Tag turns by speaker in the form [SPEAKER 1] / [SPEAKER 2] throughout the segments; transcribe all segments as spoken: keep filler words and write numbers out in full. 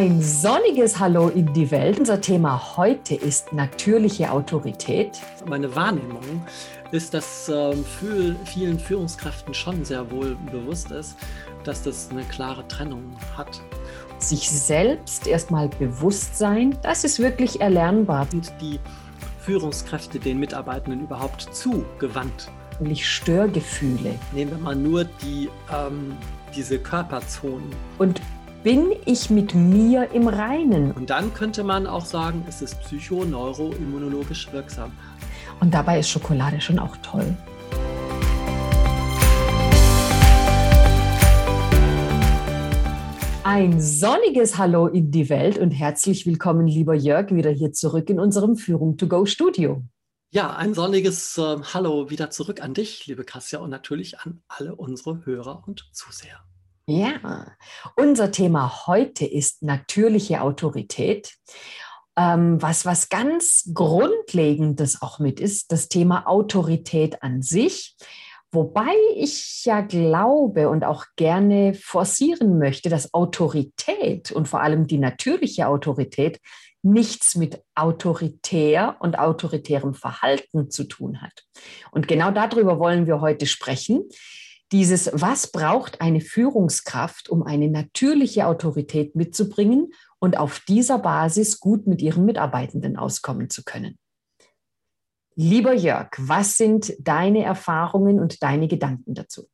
[SPEAKER 1] Ein sonniges Hallo in die Welt. Unser Thema heute ist natürliche Autorität.
[SPEAKER 2] Meine Wahrnehmung ist, dass äh, für vielen Führungskräften schon sehr wohl bewusst ist, dass das eine klare Trennung hat.
[SPEAKER 1] Sich selbst erstmal bewusst sein, das ist wirklich erlernbar.
[SPEAKER 2] Und die Führungskräfte den Mitarbeitenden überhaupt zugewandt.
[SPEAKER 1] Nämlich Störgefühle.
[SPEAKER 2] Nehmen wir mal nur die, ähm, diese Körperzonen.
[SPEAKER 1] Und bin ich mit mir im Reinen?
[SPEAKER 2] Und dann könnte man auch sagen, es ist psycho-neuroimmunologisch wirksam.
[SPEAKER 1] Und dabei ist Schokolade schon auch toll. Ein sonniges Hallo in die Welt und herzlich willkommen, lieber Jörg, wieder hier zurück in unserem Führung to go Studio.
[SPEAKER 2] Ja, ein sonniges äh, Hallo wieder zurück an dich, liebe Kassia, und natürlich an alle unsere Hörer und Zuseher.
[SPEAKER 1] Ja, unser Thema heute ist natürliche Autorität. Ähm, was, was ganz Grundlegendes auch mit ist, das Thema Autorität an sich. Wobei ich ja glaube und auch gerne forcieren möchte, dass Autorität und vor allem die natürliche Autorität nichts mit autoritär und autoritärem Verhalten zu tun hat. Und genau darüber wollen wir heute sprechen. Dieses, was braucht eine Führungskraft, um eine natürliche Autorität mitzubringen und auf dieser Basis gut mit ihren Mitarbeitenden auskommen zu können? Lieber Jörg, was sind deine Erfahrungen und deine Gedanken dazu?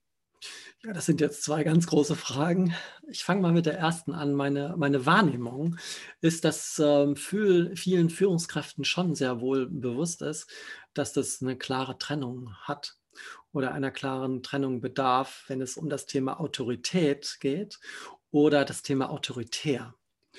[SPEAKER 2] Ja, das sind jetzt zwei ganz große Fragen. Ich fange mal mit der ersten an. Meine, meine Wahrnehmung ist, dass ähm, für vielen Führungskräften schon sehr wohl bewusst ist, dass das eine klare Trennung hat oder einer klaren Trennung bedarf, wenn es um das Thema Autorität geht oder das Thema autoritär.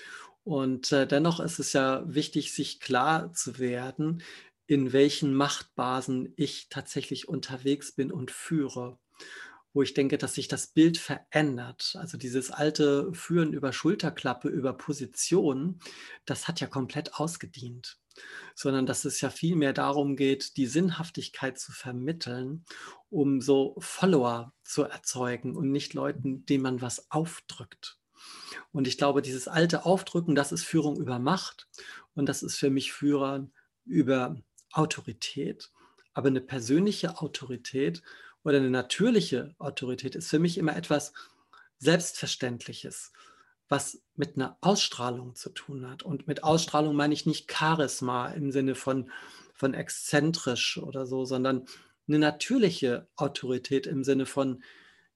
[SPEAKER 2] Und äh, dennoch ist es ja wichtig, sich klar zu werden, in welchen Machtbasen ich tatsächlich unterwegs bin und führe, wo ich denke, dass sich das Bild verändert. Also dieses alte Führen über Schulterklappe, über Position, das hat ja komplett ausgedient, sondern dass es ja viel mehr darum geht, die Sinnhaftigkeit zu vermitteln, um so Follower zu erzeugen und nicht Leuten, denen man was aufdrückt. Und ich glaube, dieses alte Aufdrücken, das ist Führung über Macht und das ist für mich Führen über Autorität. Aber eine persönliche Autorität oder eine natürliche Autorität ist für mich immer etwas Selbstverständliches, was mit einer Ausstrahlung zu tun hat. Und mit Ausstrahlung meine ich nicht Charisma im Sinne von, von exzentrisch oder so, sondern eine natürliche Autorität im Sinne von,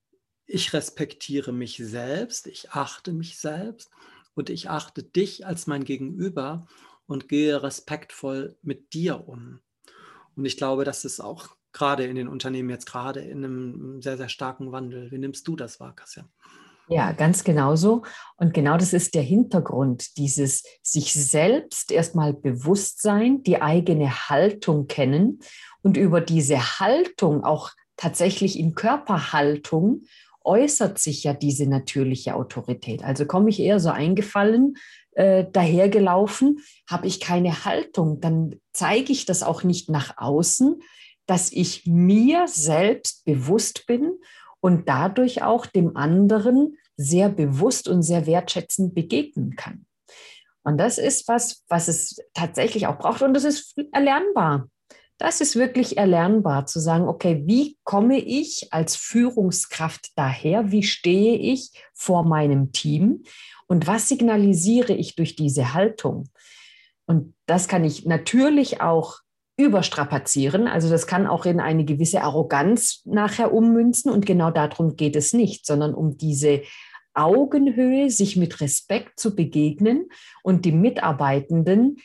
[SPEAKER 2] ich respektiere mich selbst, ich achte mich selbst und ich achte dich als mein Gegenüber und gehe respektvoll mit dir um. Und ich glaube, das ist auch gerade in den Unternehmen jetzt gerade in einem sehr, sehr starken Wandel. Wie nimmst du das wahr, Kassia?
[SPEAKER 1] Ja, ganz genauso. Und genau das ist der Hintergrund, dieses sich selbst erstmal bewusst sein, die eigene Haltung kennen und über diese Haltung auch tatsächlich in Körperhaltung äußert sich ja diese natürliche Autorität. Also komme ich eher so eingefallen, äh, dahergelaufen, habe ich keine Haltung, dann zeige ich das auch nicht nach außen, dass ich mir selbst bewusst bin und dadurch auch dem anderen sehr bewusst und sehr wertschätzend begegnen kann. Und das ist was, was es tatsächlich auch braucht und das ist erlernbar. Das ist wirklich erlernbar, zu sagen, okay, wie komme ich als Führungskraft daher? Wie stehe ich vor meinem Team? Und was signalisiere ich durch diese Haltung? Und das kann ich natürlich auch überstrapazieren. Also das kann auch in eine gewisse Arroganz nachher ummünzen. Und genau darum geht es nicht, sondern um diese Augenhöhe, sich mit Respekt zu begegnen und die Mitarbeitenden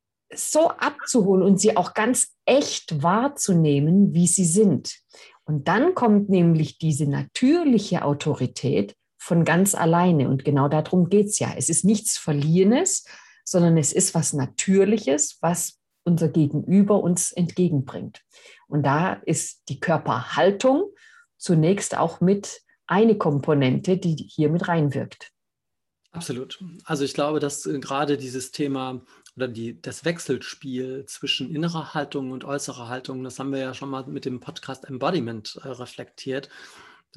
[SPEAKER 1] so abzuholen und sie auch ganz echt wahrzunehmen, wie sie sind. Und dann kommt nämlich diese natürliche Autorität von ganz alleine. Und genau darum geht es ja. Es ist nichts Verliehenes, sondern es ist was Natürliches, was unser Gegenüber uns entgegenbringt. Und da ist die Körperhaltung zunächst auch mit eine Komponente, die hier mit reinwirkt.
[SPEAKER 2] Absolut. Also ich glaube, dass äh, gerade dieses Thema oder die, das Wechselspiel zwischen innerer Haltung und äußerer Haltung, das haben wir ja schon mal mit dem Podcast Embodiment äh, reflektiert,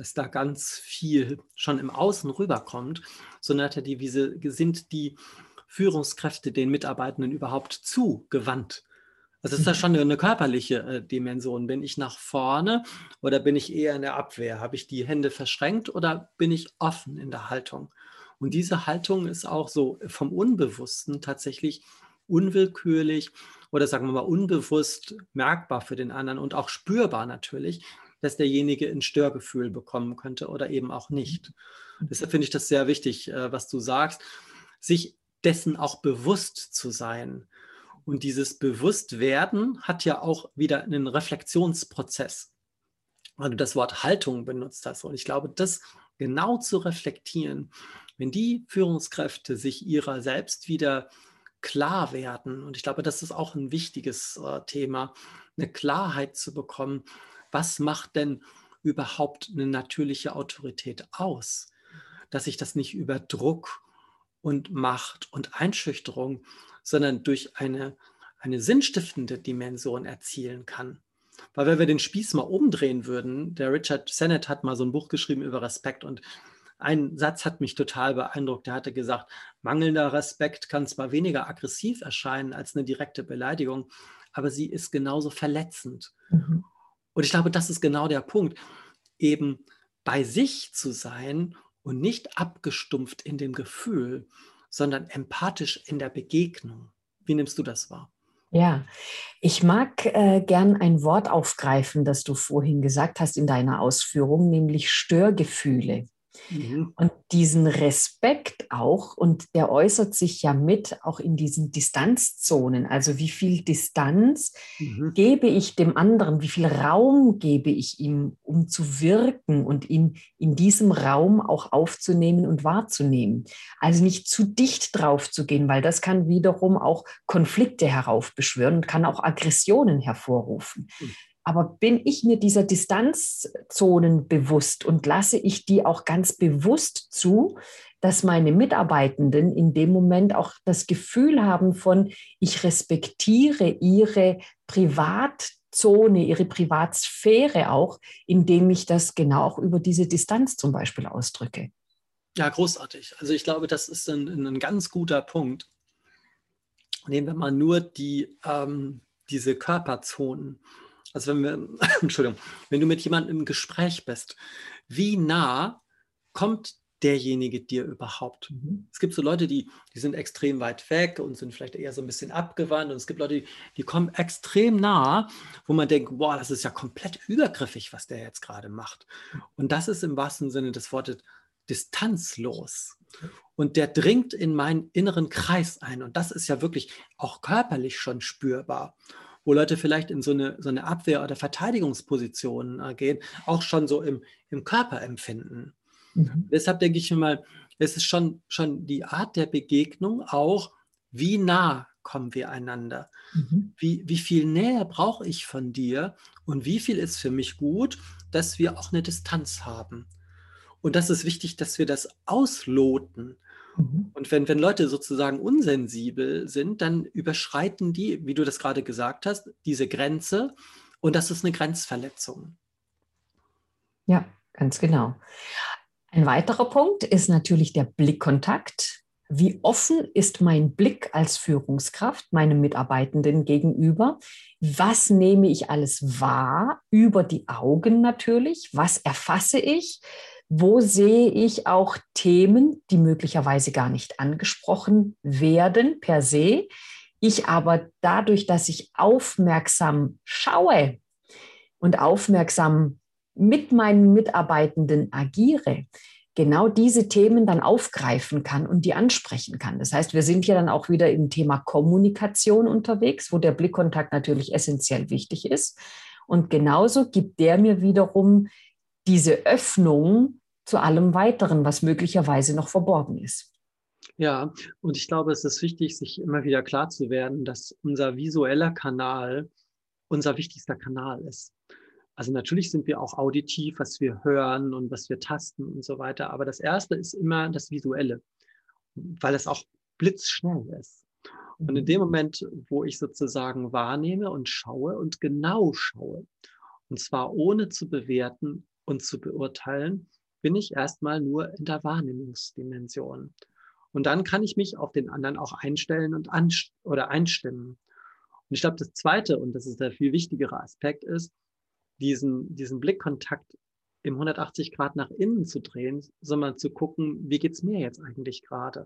[SPEAKER 2] dass da ganz viel schon im Außen rüberkommt, sondern hat er die, wie sie, sind die Führungskräfte den Mitarbeitenden überhaupt zugewandt? Also ist das
[SPEAKER 1] Mhm.
[SPEAKER 2] schon eine körperliche äh, Dimension. Bin ich nach vorne oder bin ich eher in der Abwehr? Habe ich die Hände verschränkt oder bin ich offen in der Haltung? Und diese Haltung ist auch so vom Unbewussten tatsächlich unwillkürlich oder sagen wir mal unbewusst merkbar für den anderen und auch spürbar natürlich, dass derjenige ein Störgefühl bekommen könnte oder eben auch nicht.
[SPEAKER 1] Mhm.
[SPEAKER 2] Deshalb finde ich das sehr wichtig, äh, was du sagst, sich dessen auch bewusst zu sein. Und dieses Bewusstwerden hat ja auch wieder einen Reflexionsprozess, weil du das Wort Haltung benutzt hast. Und ich glaube, das genau zu reflektieren, wenn die Führungskräfte sich ihrer selbst wieder klar werden, und ich glaube, das ist auch ein wichtiges äh, Thema, eine Klarheit zu bekommen, was macht denn überhaupt eine natürliche Autorität aus? Dass ich das nicht über Druck und Macht und Einschüchterung, sondern durch eine, eine sinnstiftende Dimension erzielen kann. Weil wenn wir den Spieß mal umdrehen würden, der Richard Sennett hat mal so ein Buch geschrieben über Respekt und ein Satz hat mich total beeindruckt. Der hatte gesagt, mangelnder Respekt kann zwar weniger aggressiv erscheinen als eine direkte Beleidigung, aber sie ist genauso verletzend.
[SPEAKER 1] Mhm.
[SPEAKER 2] Und ich glaube, das ist genau der Punkt, eben bei sich zu sein und nicht abgestumpft in dem Gefühl, sondern empathisch in der Begegnung. Wie nimmst du das wahr?
[SPEAKER 1] Ja, ich mag äh, gern ein Wort aufgreifen, das du vorhin gesagt hast in deiner Ausführung, nämlich Störgefühle.
[SPEAKER 2] Mhm.
[SPEAKER 1] Und diesen Respekt auch, und der äußert sich ja mit auch in diesen Distanzzonen. Also wie viel Distanz
[SPEAKER 2] Mhm.
[SPEAKER 1] gebe ich dem anderen, wie viel Raum gebe ich ihm, um zu wirken und ihn in diesem Raum auch aufzunehmen und wahrzunehmen. Also nicht zu dicht drauf zu gehen, weil das kann wiederum auch Konflikte heraufbeschwören und kann auch Aggressionen hervorrufen. Aber bin ich mir dieser Distanzzonen bewusst und lasse ich die auch ganz bewusst zu, dass meine Mitarbeitenden in dem Moment auch das Gefühl haben von, ich respektiere ihre Privatzone, ihre Privatsphäre auch, indem ich das genau auch über diese Distanz zum Beispiel ausdrücke.
[SPEAKER 2] Ja, großartig. Also ich glaube, das ist ein, ein ganz guter Punkt. Nehmen wir mal nur die, ähm, diese Körperzonen. Also wenn wir, Entschuldigung, wenn du mit jemandem im Gespräch bist, wie nah kommt derjenige dir überhaupt?
[SPEAKER 1] Mhm.
[SPEAKER 2] Es gibt so Leute, die, die sind extrem weit weg und sind vielleicht eher so ein bisschen abgewandt. Und es gibt Leute, die, die kommen extrem nah, wo man denkt, boah, das ist ja komplett übergriffig, was der jetzt gerade macht. Und das ist im wahrsten Sinne des Wortes distanzlos. Und der dringt in meinen inneren Kreis ein. Und das ist ja wirklich auch körperlich schon spürbar, wo Leute vielleicht in so eine, so eine Abwehr- oder Verteidigungsposition äh, gehen, auch schon so im, im Körper empfinden.
[SPEAKER 1] Mhm.
[SPEAKER 2] Deshalb denke ich mir mal, es ist schon, schon die Art der Begegnung auch, wie nah kommen wir einander?
[SPEAKER 1] Mhm.
[SPEAKER 2] Wie, wie viel Nähe brauche ich von dir und wie viel ist für mich gut, dass wir auch eine Distanz haben? Und das ist wichtig, dass wir das ausloten.
[SPEAKER 1] Mhm.
[SPEAKER 2] Und wenn, wenn Leute sozusagen unsensibel sind, dann überschreiten die, wie du das gerade gesagt hast, diese Grenze und das ist eine Grenzverletzung.
[SPEAKER 1] Ja, ganz genau. Ein weiterer Punkt ist natürlich der Blickkontakt. Wie offen ist mein Blick als Führungskraft meinem Mitarbeitenden gegenüber? Was nehme ich alles wahr? Über die Augen natürlich. Was erfasse ich? Wo sehe ich auch Themen, die möglicherweise gar nicht angesprochen werden per se? Ich aber dadurch, dass ich aufmerksam schaue und aufmerksam mit meinen Mitarbeitenden agiere, genau diese Themen dann aufgreifen kann und die ansprechen kann. Das heißt, wir sind ja dann auch wieder im Thema Kommunikation unterwegs, wo der Blickkontakt natürlich essentiell wichtig ist. Und genauso gibt der mir wiederum diese Öffnung zu allem Weiteren, was möglicherweise noch verborgen ist.
[SPEAKER 2] Ja, und ich glaube, es ist wichtig, sich immer wieder klar zu werden, dass unser visueller Kanal unser wichtigster Kanal ist. Also natürlich sind wir auch auditiv, was wir hören und was wir tasten und so weiter. Aber das Erste ist immer das Visuelle, weil es auch blitzschnell ist. Und in dem
[SPEAKER 1] Mhm.
[SPEAKER 2] Moment, wo ich sozusagen wahrnehme und schaue und genau schaue, und zwar ohne zu bewerten, und zu beurteilen, bin ich erstmal nur in der Wahrnehmungsdimension. Und dann kann ich mich auf den anderen auch einstellen und anst- oder einstimmen. Und ich glaube, das Zweite, und das ist der viel wichtigere Aspekt, ist, diesen, diesen Blickkontakt im hundertachtzig Grad nach innen zu drehen, sondern zu gucken, wie geht es mir jetzt eigentlich gerade?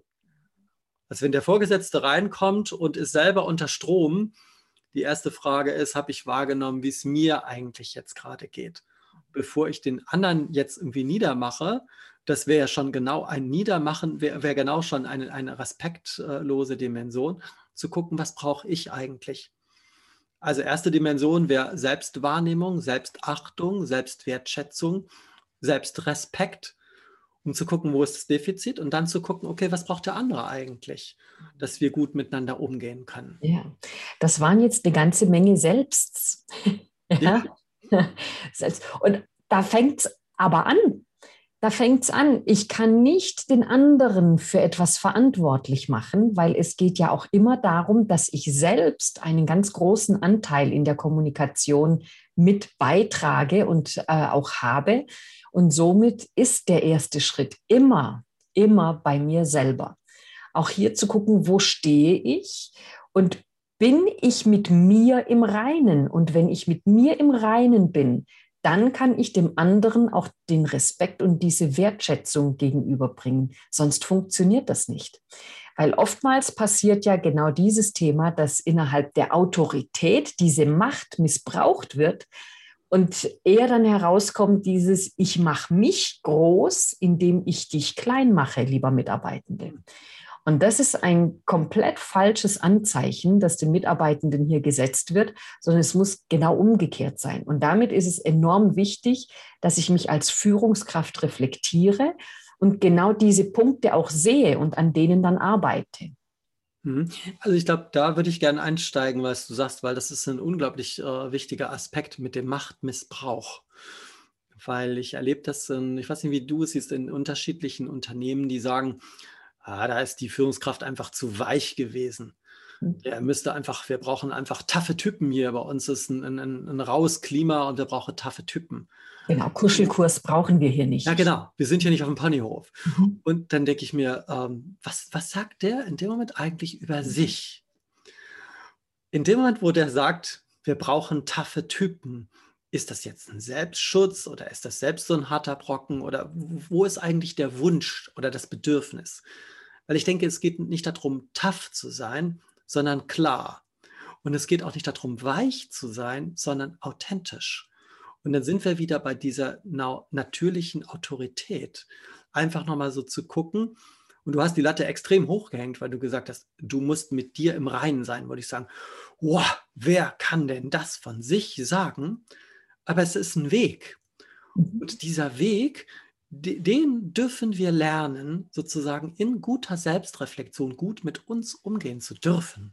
[SPEAKER 2] Also wenn der Vorgesetzte reinkommt und ist selber unter Strom, die erste Frage ist, habe ich wahrgenommen, wie es mir eigentlich jetzt gerade geht? Bevor ich den anderen jetzt irgendwie niedermache, das wäre ja schon genau ein Niedermachen, wäre wär genau schon eine, eine respektlose Dimension, zu gucken, was brauche ich eigentlich? Also erste Dimension wäre Selbstwahrnehmung, Selbstachtung, Selbstwertschätzung, Selbstrespekt, um zu gucken, wo ist das Defizit und dann zu gucken, okay, was braucht der andere eigentlich, dass wir gut miteinander umgehen können.
[SPEAKER 1] Ja, das waren jetzt eine ganze Menge Selbsts.
[SPEAKER 2] Ja.
[SPEAKER 1] Ja. Selbst. Und da fängt es aber an. Da fängt es an. Ich kann nicht den anderen für etwas verantwortlich machen, weil es geht ja auch immer darum, dass ich selbst einen ganz großen Anteil in der Kommunikation mit beitrage und äh, auch habe. Und somit ist der erste Schritt immer, immer bei mir selber. Auch hier zu gucken, wo stehe ich und bin ich mit mir im Reinen? Und wenn ich mit mir im Reinen bin, dann kann ich dem anderen auch den Respekt und diese Wertschätzung gegenüberbringen. Sonst funktioniert das nicht. Weil oftmals passiert ja genau dieses Thema, dass innerhalb der Autorität diese Macht missbraucht wird und eher dann herauskommt dieses, ich mache mich groß, indem ich dich klein mache, lieber Mitarbeitende. Und das ist ein komplett falsches Anzeichen, das den Mitarbeitenden hier gesetzt wird, sondern es muss genau umgekehrt sein. Und damit ist es enorm wichtig, dass ich mich als Führungskraft reflektiere und genau diese Punkte auch sehe und an denen dann arbeite.
[SPEAKER 2] Also ich glaube, da würde ich gerne einsteigen, was du sagst, weil das ist ein unglaublich äh, wichtiger Aspekt mit dem Machtmissbrauch. Weil ich erlebe das, in, ich weiß nicht, wie du es siehst, in unterschiedlichen Unternehmen, die sagen, ah, da ist die Führungskraft einfach zu weich gewesen. Der müsste einfach, wir brauchen einfach taffe Typen hier. Bei uns ist ein, ein, ein raues Klima und wir brauchen taffe Typen.
[SPEAKER 1] Genau, Kuschelkurs brauchen wir hier
[SPEAKER 2] Ja,
[SPEAKER 1] nicht.
[SPEAKER 2] genau. Wir sind hier nicht auf dem Ponyhof.
[SPEAKER 1] Mhm.
[SPEAKER 2] Und dann denke ich mir, ähm, was, was sagt der in dem Moment eigentlich über sich? In dem Moment, wo der sagt, wir brauchen taffe Typen, ist das jetzt ein Selbstschutz oder ist das selbst so ein harter Brocken oder wo ist eigentlich der Wunsch oder das Bedürfnis? Weil ich denke, es geht nicht darum, tough zu sein, sondern klar. Und es geht auch nicht darum, weich zu sein, sondern authentisch. Und dann sind wir wieder bei dieser nau- natürlichen Autorität. Einfach nochmal so zu gucken. Und du hast die Latte extrem hochgehängt, weil du gesagt hast, du musst mit dir im Reinen sein, würde ich sagen. Wow, wer kann denn das von sich sagen? Aber es ist ein Weg. Und dieser Weg, de- den dürfen wir lernen, sozusagen in guter Selbstreflexion gut mit uns umgehen zu dürfen.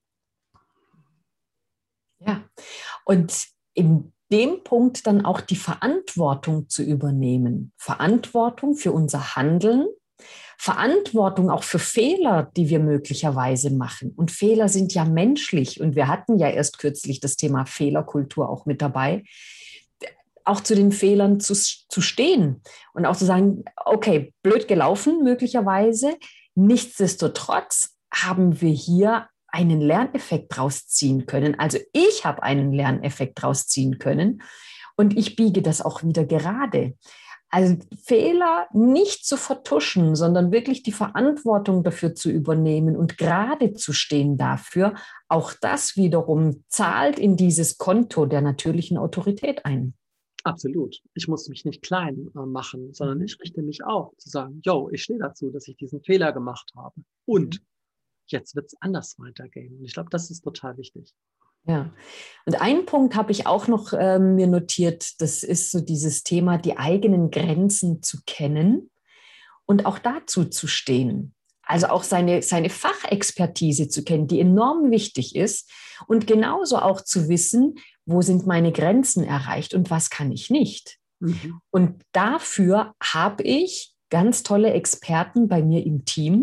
[SPEAKER 1] Ja, und in dem Punkt dann auch die Verantwortung zu übernehmen. Verantwortung für unser Handeln, Verantwortung auch für Fehler, die wir möglicherweise machen. Und Fehler sind ja menschlich. Und wir hatten ja erst kürzlich das Thema Fehlerkultur auch mit dabei. Auch zu den Fehlern zu, zu stehen und auch zu sagen, okay, blöd gelaufen möglicherweise. Nichtsdestotrotz haben wir hier einen Lerneffekt draus ziehen können. Also ich habe einen Lerneffekt draus ziehen können und ich biege das auch wieder gerade. Also Fehler nicht zu vertuschen, sondern wirklich die Verantwortung dafür zu übernehmen und gerade zu stehen dafür, auch das wiederum zahlt in dieses Konto der natürlichen Autorität ein.
[SPEAKER 2] Absolut. Ich muss mich nicht klein äh, machen, sondern ich richte mich auf, zu sagen, yo, ich stehe dazu, dass ich diesen Fehler gemacht habe. Und jetzt wird es anders weitergehen. Und ich glaube, das ist total wichtig.
[SPEAKER 1] Ja, und einen Punkt habe ich auch noch äh, mir notiert, das ist so dieses Thema, die eigenen Grenzen zu kennen und auch dazu zu stehen. Also auch seine, seine Fachexpertise zu kennen, die enorm wichtig ist und genauso auch zu wissen, wo sind meine Grenzen erreicht und was kann ich nicht.
[SPEAKER 2] Mhm.
[SPEAKER 1] Und dafür habe ich ganz tolle Experten bei mir im Team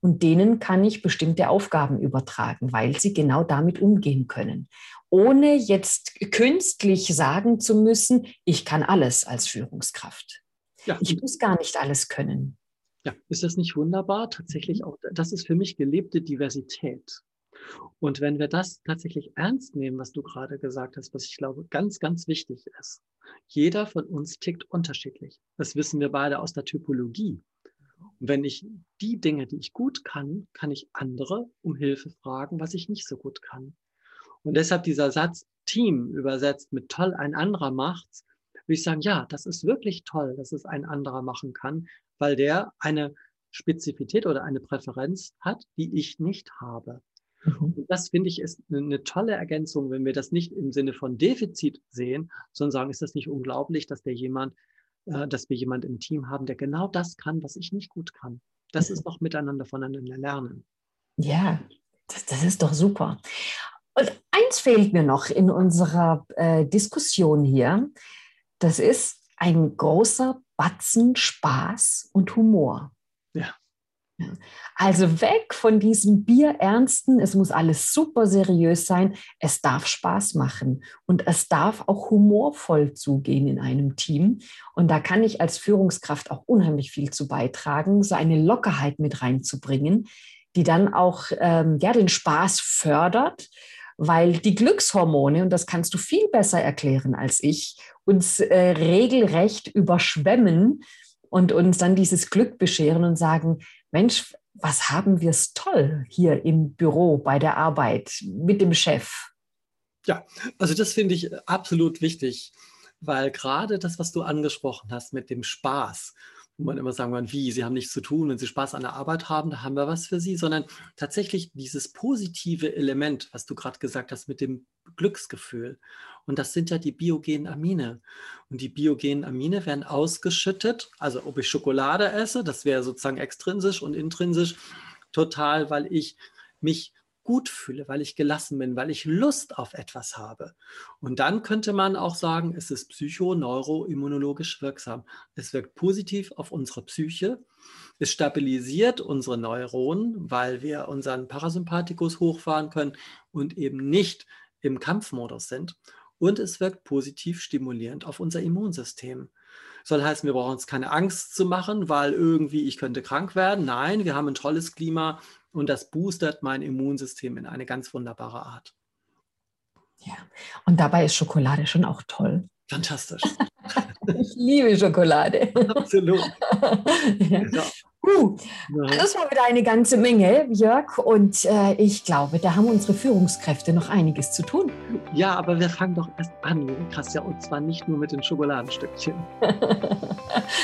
[SPEAKER 1] und denen kann ich bestimmte Aufgaben übertragen, weil sie genau damit umgehen können, ohne jetzt künstlich sagen zu müssen, ich kann alles als Führungskraft.
[SPEAKER 2] Ja,
[SPEAKER 1] Ich muss gar nicht alles können.
[SPEAKER 2] ja, ist das nicht wunderbar? Tatsächlich auch, das ist für mich gelebte Diversität. Und wenn wir das tatsächlich ernst nehmen, was du gerade gesagt hast, was ich glaube ganz, ganz wichtig ist, jeder von uns tickt unterschiedlich. Das wissen wir beide aus der Typologie. Und wenn ich die Dinge, die ich gut kann, kann ich andere um Hilfe fragen, was ich nicht so gut kann. Und deshalb dieser Satz Team übersetzt mit toll, ein anderer macht's, würde ich sagen, ja, das ist wirklich toll, dass es ein anderer machen kann, weil der eine Spezifität oder eine Präferenz hat, die ich nicht habe.
[SPEAKER 1] Mhm.
[SPEAKER 2] Und das finde ich ist eine tolle Ergänzung, wenn wir das nicht im Sinne von Defizit sehen, sondern sagen, ist das nicht unglaublich, dass der jemand, äh, dass wir jemand im Team haben, der genau das kann, was ich nicht gut kann. Das ist doch miteinander voneinander lernen.
[SPEAKER 1] Ja, das, das ist doch super. Und eins fehlt mir noch in unserer äh, Diskussion hier. Das ist ein großer Batzen Spaß und Humor.
[SPEAKER 2] Ja.
[SPEAKER 1] Also weg von diesem Bierernsten, es muss alles super seriös sein, es darf Spaß machen und es darf auch humorvoll zugehen in einem Team. Und da kann ich als Führungskraft auch unheimlich viel zu beitragen, so eine Lockerheit mit reinzubringen, die dann auch ähm, ja, den Spaß fördert, weil die Glückshormone, und das kannst du viel besser erklären als ich, uns äh, regelrecht überschwemmen und uns dann dieses Glück bescheren und sagen, Mensch, was haben wir es toll hier im Büro, bei der Arbeit, mit dem Chef.
[SPEAKER 2] Ja, also das finde ich absolut wichtig, weil gerade das, was du angesprochen hast mit dem Spaß, wo man immer sagen kann, wie, Sie haben nichts zu tun, wenn Sie Spaß an der Arbeit haben, da haben wir was für Sie, sondern tatsächlich dieses positive Element, was du gerade gesagt hast mit dem Glücksgefühl. Und das sind ja die biogenen Amine. Und die biogenen Amine werden ausgeschüttet, also ob ich Schokolade esse, das wäre sozusagen extrinsisch und intrinsisch total, weil ich mich gut fühle, weil ich gelassen bin, weil ich Lust auf etwas habe. Und dann könnte man auch sagen, es ist psycho-neuroimmunologisch wirksam. Es wirkt positiv auf unsere Psyche. Es stabilisiert unsere Neuronen, weil wir unseren Parasympathikus hochfahren können und eben nicht im Kampfmodus sind. Und es wirkt positiv stimulierend auf unser Immunsystem. Soll heißen, wir brauchen uns keine Angst zu machen, weil irgendwie ich könnte krank werden. Nein, wir haben ein tolles Klima und das boostert mein Immunsystem in eine ganz wunderbare Art.
[SPEAKER 1] Ja, und dabei ist Schokolade schon auch toll.
[SPEAKER 2] Fantastisch.
[SPEAKER 1] Ich liebe Schokolade.
[SPEAKER 2] Absolut.
[SPEAKER 1] Ja.
[SPEAKER 2] Ja.
[SPEAKER 1] Uh,
[SPEAKER 2] Ja.
[SPEAKER 1] das war wieder eine ganze Menge, Jörg. Und äh, ich glaube, da haben unsere Führungskräfte noch einiges zu tun.
[SPEAKER 2] Ja, aber wir fangen doch erst an, liebe Christian, und zwar nicht nur mit den Schokoladenstückchen.